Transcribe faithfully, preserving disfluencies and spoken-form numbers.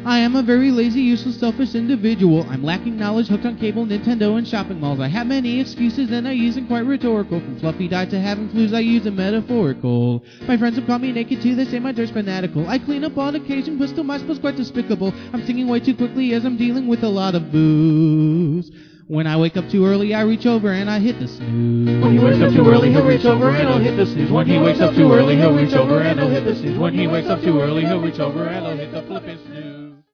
I am a very lazy, useless, selfish individual. I'm lacking knowledge, hooked on cable, Nintendo, and shopping malls. I have many excuses and I use them quite rhetorical. From fluffy diet to having flus, I use them metaphorical. My friends have called me naked too, they say my dirt's fanatical. I clean up on occasion, but still my spell's quite despicable. I'm singing way too quickly as I'm dealing with a lot of booze. When I wake up too early, I reach over and I hit the snooze. When he wakes up too early, he'll reach over and he'll hit the snooze. When he wakes up too early, he'll reach over and he'll hit the snooze. When he wakes up too early, he'll reach over and he'll hit the flippin' snooze.